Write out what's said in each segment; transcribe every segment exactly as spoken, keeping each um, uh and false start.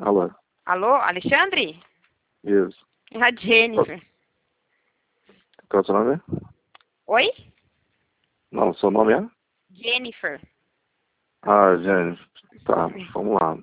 Alô? Alô, Alexandre? Isso. É a Jennifer. Qual é o seu nome? Oi? Não, seu nome é? Jennifer. Ah, Jennifer. Tá, vamos lá.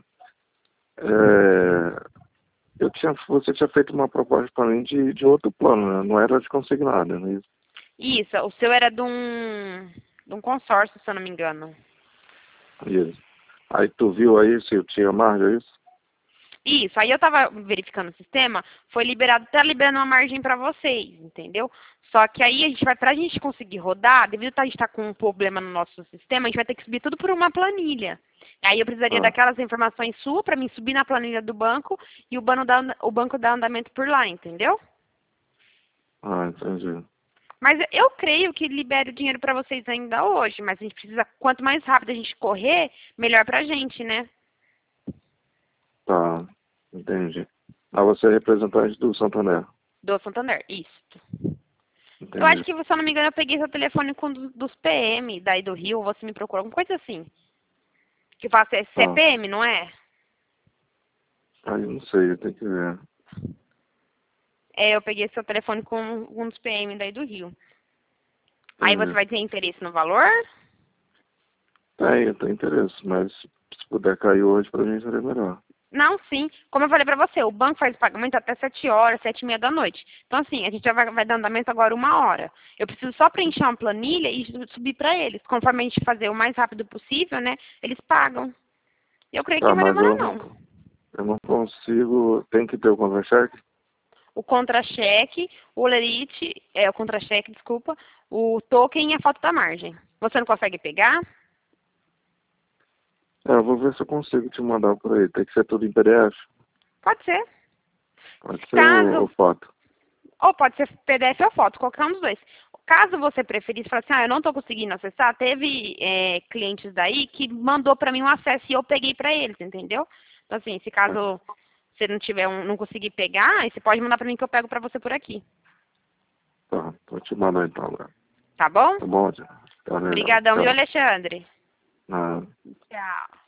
É, eu tinha, você tinha feito uma proposta para mim de, de outro plano, né? Não era de consignado, não é isso? Isso, o seu era de um, de um consórcio, se eu não me engano. Isso. Aí tu viu aí se eu tinha margem, é isso? Isso, aí eu tava verificando o sistema, foi liberado, tá liberando uma margem para vocês, entendeu? Só que aí a gente vai, pra gente conseguir rodar, devido a gente estar com um problema no nosso sistema, a gente vai ter que subir tudo por uma planilha. Aí eu precisaria Ah, daquelas informações suas para mim subir na planilha do banco e o banco dar, o banco dar andamento por lá, entendeu? ah, entendi. Mas eu creio que libere o dinheiro para vocês ainda hoje, mas a gente precisa, quanto mais rápido a gente correr, melhor pra gente, né? Tá, entendi. Ah, você é representante do Santander. Do Santander, isso. Eu acho Entendi. que, se eu não me engano, eu peguei seu telefone com um dos, dos P M daí do Rio, você me procurou, alguma coisa assim. Que passa é Tá. C P M, não é? Aí não sei, tem que ver. É, eu peguei seu telefone com um dos P M daí do Rio. Aí você Entendi. vai ter interesse no valor? Tem, tem interesse, mas se puder cair hoje pra mim seria melhor. Não, sim. Como eu falei pra você, o banco faz pagamento até sete horas, sete e meia da noite. Então, assim, a gente já vai, vai dar andamento agora uma hora. Eu preciso só preencher uma planilha e subir pra eles. Conforme a gente fazer o mais rápido possível, né, eles pagam. Eu creio que Tá, não vai mas demorar, eu não, não. eu não consigo. Tem que ter o contra-cheque? O contra-cheque, o lerite, é, o contra-cheque, desculpa, o token e a foto da margem. Você não consegue pegar? É, eu vou ver se eu consigo te mandar por aí. Tem que ser tudo em P D F? Pode ser. Pode ser o, o Caso, foto. ou pode ser P D F ou foto, qualquer um dos dois. Caso você preferisse, falar assim, ah, eu não estou conseguindo acessar, teve é, clientes daí que mandou para mim um acesso e eu peguei para eles, entendeu? Então, assim, se caso você não tiver um, não conseguir pegar, aí você pode mandar para mim que eu pego para você por aqui. Tá, vou te mandar então, né? Tá bom? Tá bom, Tia? Tá legal. Obrigadão, viu, Tchau. Alexandre? Nada. Tchau.